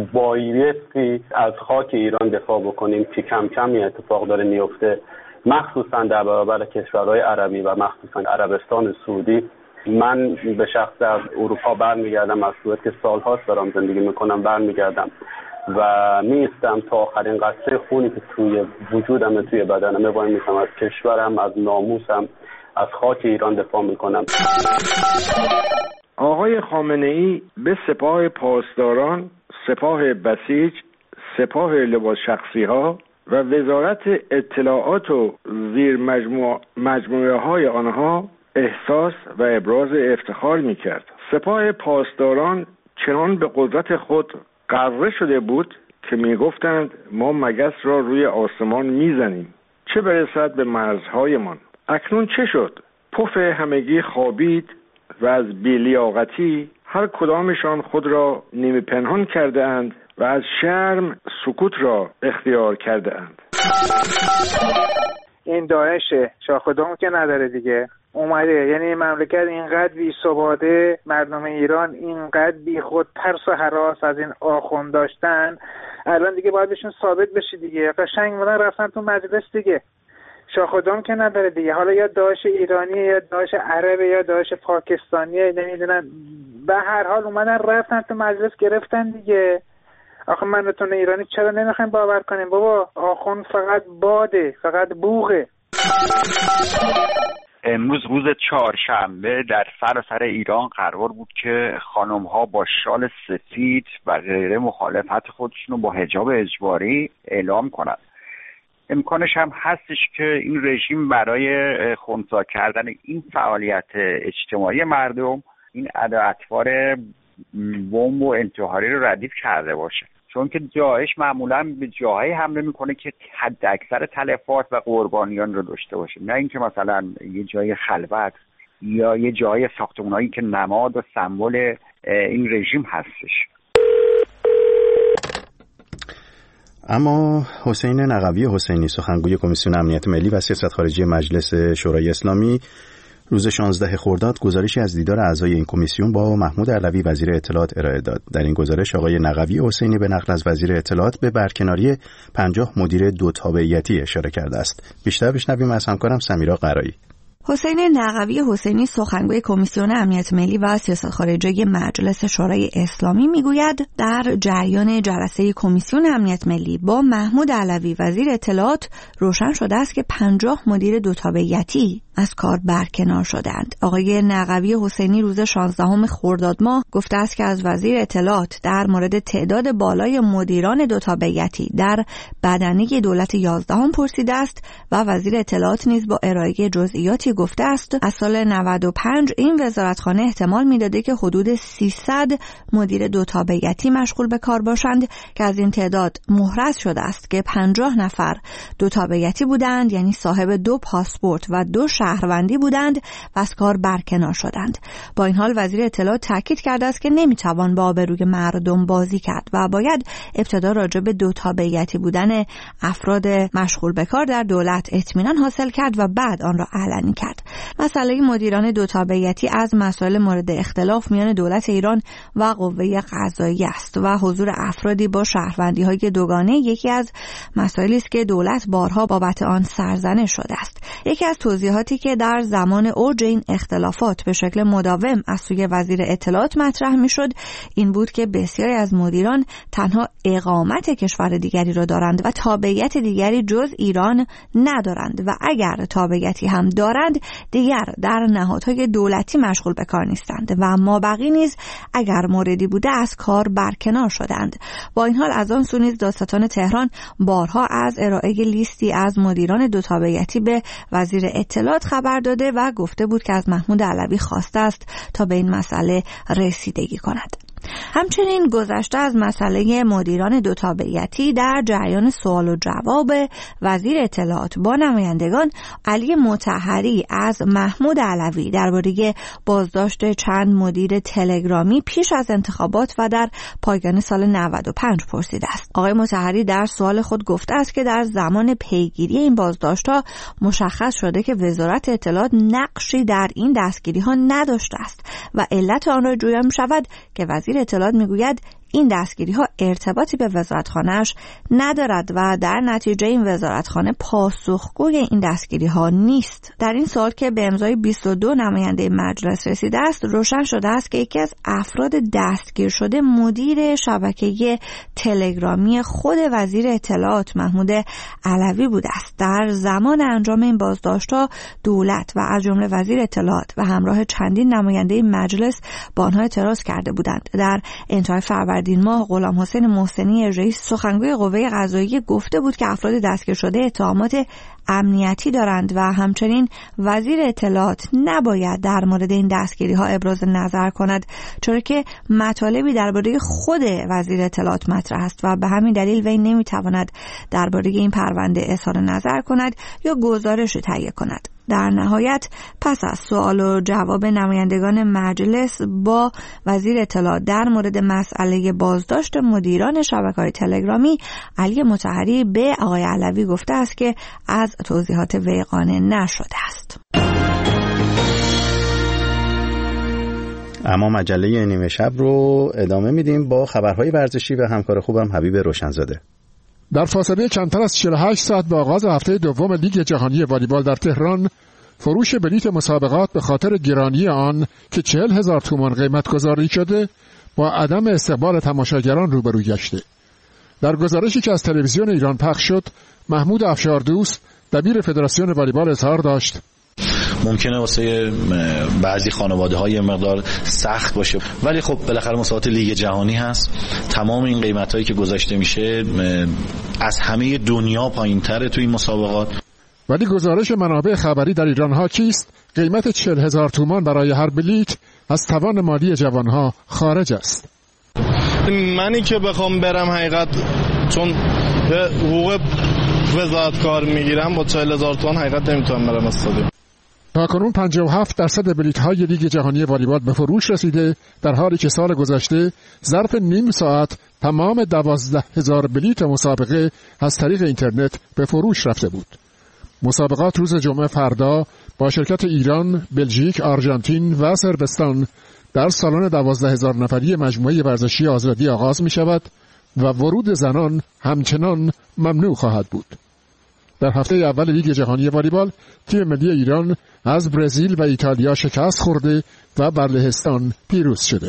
بایستی از خاک ایران دفاع بکنیم که کم کم این اتفاق داره میفته، مخصوصا در برابر کشورهای عربی و مخصوصا عربستان سعودی. من به شخص از اروپا برمیگردم، از سوئد که سالهاست دارم زندگی میکنم برمیگردم و میستم تا آخرین قطره خونی که توی وجودم، توی بدنم وای میستم، از کشورم، از ناموسم، از خاک ایران دفاع میکنم. آقای خامنه‌ای به سپاه پاسداران، سپاه بسیج، سپاه لباس شخصی ها و وزارت اطلاعات و زیر مجموعه های آنها احساس و ابراز افتخار میکرد. سپاه پاسداران چنان به قدرت خود غره شده بود که میگفتند ما مگس را روی آسمان میزنیم، چه برسد به مرزهایمان. اکنون چه شد؟ پف همگی خوابید و از بی‌لیاقتی هر کدامشان خود را نیمه پنهان کرده اند و از شرم سکوت را اختیار کرده اند. این داعشه، شاخدامو که نداره دیگه، اومده. یعنی مملکت اینقدر بی ثباته، مردم ایران اینقدر بی خود ترس و هراس از این آخوند داشتن، الان دیگه باید بهشون ثابت بشه دیگه. قشنگ مدن رفتن تو مجلس دیگه، شاخدام که نداره دیگه. حالا یا داعش ایرانیه یا داعش عربه یا داعش پاکستانیه، نمیدونن، به هر حال اومدن رفتن تو مجلس گرفتن دیگه. آخه مردم ایرانی چرا نمیخوایم باور کنیم بابا آخوند فقط باده، فقط بوغه. امروز روز چهارشنبه در سراسر ایران قرار بود که خانم‌ها با شال سفید و غیره مخالفت خودشون رو با حجاب اجباری اعلام کنند. امکانش هم هستش که این رژیم برای خنثی کردن این فعالیت اجتماعی مردم این اطوار بمب و انتحاری رو ردیف کرده باشه، چون که داعش معمولا به جاهای حمله میکنه که حد اکثر تلفات و قربانیان رو داشته باشه، نه اینکه مثلا یه جای خلوت یا یه جای ساختمانایی که نماد و سمبل این رژیم هستش. اما حسین نقوی حسینی، سخنگوی کمیسیون امنیت ملی و سیاست خارجی مجلس شورای اسلامی، روز 16 خرداد گزارشی از دیدار اعضای این کمیسیون با محمود علوی وزیر اطلاعات ارائه داد. در این گزارش آقای نقوی حسینی به نقل از وزیر اطلاعات به برکناری 50 مدیر دو تابعیتی اشاره کرده است. بیشتر بشنویم از همکارم سمیرا قرایی. حسین نقوی حسینی، سخنگوی کمیسیون امنیت ملی و سیاست خارجی مجلس شورای اسلامی میگوید در جریان جلسه کمیسیون امنیت ملی با محمود علوی وزیر اطلاعات روشن شده است که 50 مدیر دو تابعیتی از کار برکنار شدند. آقای نقوی حسینی روز 16 خرداد ماه گفته است که از وزیر اطلاعات در مورد تعداد بالای مدیران دو تابعیتی در بدنه دولت 11 پرسیده است و وزیر اطلاعات نیز با ارائه جزئیاتی گفته است از سال 95 این وزارتخانه احتمال میداده که حدود 300 مدیر دو تابعیتی مشغول به کار باشند که از این تعداد محرز شده است که 50 نفر دو تابعیتی بودند، یعنی صاحب 2 پاسپورت و 2 شهروندی بودند و از کار برکنار شدند. با این حال وزیر اطلاعات تاکید کرده است که نمیتوان با آبروی مردم بازی کرد و باید ابتدا راجع به دو تابعیتی بودن افراد مشغول به کار در دولت اطمینان حاصل کرد و بعد آن را علنی کرد. مسئله مدیران دو تابعیتی از مسائل مورد اختلاف میان دولت ایران و قوه قضاییه است و حضور افرادی با شهروندی‌های دوگانه یکی از مسائلی است که دولت بارها بابت آن سرزنش شده است. یکی از توضیحاتی که در زمان اوج این اختلافات به شکل مداوم از سوی وزیر اطلاعات مطرح میشد این بود که بسیاری از مدیران تنها اقامت کشور دیگری را دارند و تابعیت دیگری جز ایران ندارند و اگر تابعیتی هم دارند دیگر در نهادهای دولتی مشغول به کار نیستند و مابقی نیز اگر موردی بوده از کار برکنار شدند. با این حال از آن سو نیز دادستان تهران بارها از ارائه لیستی از مدیران دو تابعیتی به وزیر اطلاعات خبر داده و گفته بود که از محمود علوی خواسته است تا به این مسئله رسیدگی کند. همچنین گذشته از مسئله مدیران دو تابعیتی در جریان سوال و جواب وزیر اطلاعات با نمایندگان، علی مطهری از محمود علوی درباره بازداشت چند مدیر تلگرامی پیش از انتخابات و در پایان سال 95 پرسیده است. آقای مطهری در سوال خود گفته است که در زمان پیگیری این بازداشت‌ها مشخص شده که وزارت اطلاعات نقشی در این دستگیری‌ها نداشته است و علت آن را جویا می‌شود که وزیر اطلاعات میگوید این دستگیری‌ها ارتباطی به وزارتخانه‌اش ندارد و در نتیجه این وزارتخانه پاسخگوی این دستگیری‌ها نیست. در این سال که به امضای 22 نماینده مجلس رسیده است، روشن شده است که یکی از افراد دستگیر شده مدیر شبکه تلگرامی خود وزیر اطلاعات محمود علوی بوده است. در زمان انجام این بازداشت‌ها دولت و از جمله وزیر اطلاعات و همراه چندین نماینده مجلس با آنها اعتراض کرده بودند. در انتهای فروردین ماه غلام حسین محسنی رئیس سخنگوی قوه قضاییه گفته بود که افراد دستگیر شده اتهامات امنیتی دارند و همچنین وزیر اطلاعات نباید در مورد این دستگیری ها ابراز نظر کند، چرا که مطالبی درباره خود وزیر اطلاعات مطرح است و به همین دلیل وی نمیتواند درباره این پرونده اظهار نظر کند یا گزارش تهیه کند. در نهایت پس از سوال و جواب نمایندگان مجلس با وزیر اطلاعات در مورد مسئله بازداشت مدیران شبکه‌های تلگرامی، علی مطهری به آقای علوی گفته است که از توضیحات وی قانع نشده است. اما مجله نیمه شب رو ادامه میدیم با خبرهای ورزشی و همکار خوبم حبیب روشنزاده. در فاصله کمتر از 48 ساعت به آغاز هفته دوم لیگ جهانی والیبال در تهران، فروش بلیت مسابقات به خاطر گرانی آن که 40,000 تومان قیمت گذاری شده با عدم استقبال تماشاگران روبرو گشته. در گزارشی که از تلویزیون ایران پخش شد، محمود افشاردوست دبیر فدراسیون والیبال اظهار داشت: ممکنه واسه بعضی خانواده‌های مقدار سخت باشه، ولی خب بالاخره مسابقات لیگ جهانی هست. تمام این قیمتایی که گذاشته میشه از همه دنیا پایین‌تره تو این مسابقات. ولی گزارش منابع خبری در ایران ها چیست؟ قیمت 40,000 تومان برای هر بلیت از توان مالی جوانها خارج است. منی که بخوام برم حقیقت چون حقوق وزارت کار میگیرم با 40,000 تومان حقیقت نمیتونم برم استادیوم. تاکنون 57% بلیط‌های لیگ جهانی والیبال به فروش رسیده، در حالی که سال گذشته ظرف نیم ساعت تمام 12,000 بلیط مسابقه از طریق اینترنت به فروش رفته بود. مسابقات روز جمعه فردا با شرکت ایران، بلژیک، آرژانتین و صربستان در سالن 12,000 نفری مجموعه ورزشی آزادی آغاز می شود و ورود زنان همچنان ممنوع خواهد بود. در هفته اول لیگ جهانی والیبال تیم ملی ایران از برزیل و ایتالیا شکست خورده و بر لهستان پیروز شده.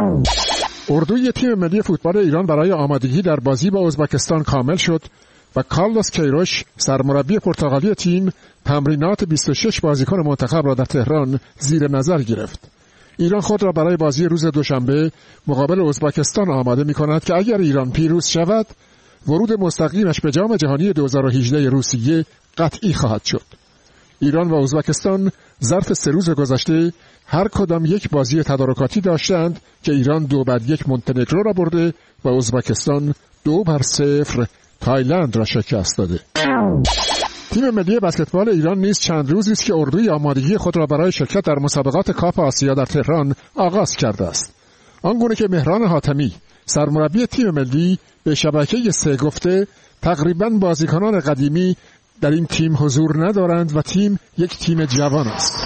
اردوی تیم ملی فوتبال ایران برای آمادگی در بازی با ازبکستان کامل شد و کارلوس کیروش سرمربی پرتغالی تیم تمرینات 26 بازیکن منتخب را در تهران زیر نظر گرفت. ایران خود را برای بازی روز دوشنبه مقابل ازبکستان آماده می کند که اگر ایران پیروز شود ورود مستقیمش به جام جهانی 2018 روسیه قطعی خواهد شد. ایران و ازبکستان ظرف 3 روز گذشته هر کدام یک بازی تدارکاتی داشتند که ایران 2-1 مونتنگرو را برده و ازبکستان 2-0 تایلند را شکست داده. تیم ملی بسکتبال ایران نیز چند روزی است که اردوی آمادگی خود را برای شرکت در مسابقات کاپ آسیا در تهران آغاز کرده است. آنگونه که مهران حاتمی سرمربی تیم ملی به شبکه 3 گفته تقریباً بازیکنان قدیمی در این تیم حضور ندارند و تیم یک تیم جوان است.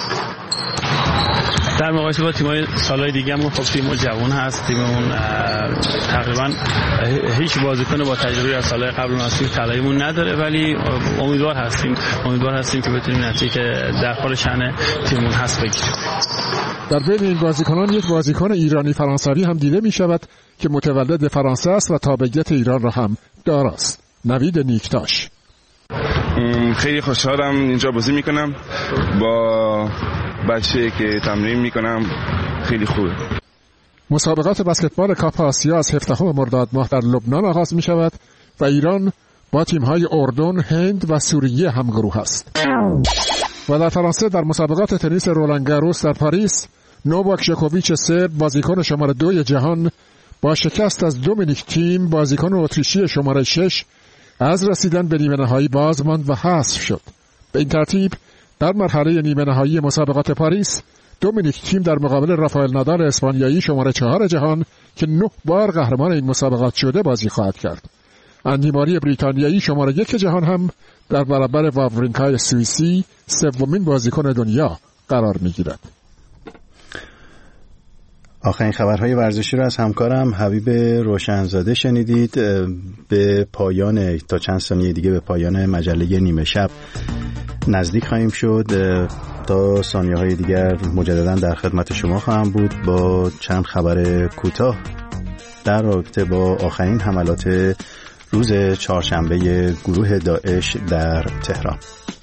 در مقایسه با تیم‌های سال‌های دیگه هم خب تیم جوان هست. تیممون تقریبا هیچ بازیکن با تجربه از سال‌های قبل نصیب طلاییمون نداره، ولی امیدوار هستیم که بتونیم نتیجه در حال شأن تیممون هست بگیریم. در بین این بازیکنان یک بازیکن ایرانی فرانسوی هم دیده می شود که متولد فرانسه است و تابعیت ایران را هم داراست. نوید نیکتاش: خیلی خوشحالم اینجا بازی میکنم با بچه که تمرین میکنم، خیلی خوبه. مسابقات بسکتبال کاپ آسیا از 17 مرداد ماه در لبنان آغاز می شود و ایران با تیم‌های اردن، هند و سوریه همگروه است. و در فرانسه در مسابقات تنیس رولان گاروس در پاریس، نوواک ژوکوویچ سرب بازیکن شماره 2 جهان با شکست از دومینیک تیم بازیکن اتریشی شماره 6 از رسیدن به نیمه نهایی باز ماند و حذف شد. به این ترتیب در مرحله نیمه نهایی مسابقات پاریس، دومینیک تیم در مقابل رافائل نادال اسپانیایی شماره 4 جهان که 9 بار قهرمان این مسابقات شده بازی خواهد کرد. اندی ماری بریتانیایی شماره 1 جهان هم در برابر واورینکای سوئیسی 3مین بازیکن دنیا قرار می‌گیرد. آخرین خبرهای ورزشی رو از همکارم حبیب روشنزاده شنیدید. به پایان تا چند ثانیه دیگه به پایان مجله نیمه شب نزدیک خواهیم شد. تا ثانیه‌های دیگر مجددا در خدمت شما خواهم بود با چند خبر کوتاه در رابطه با آخرین حملات روز چهارشنبه گروه داعش در تهران.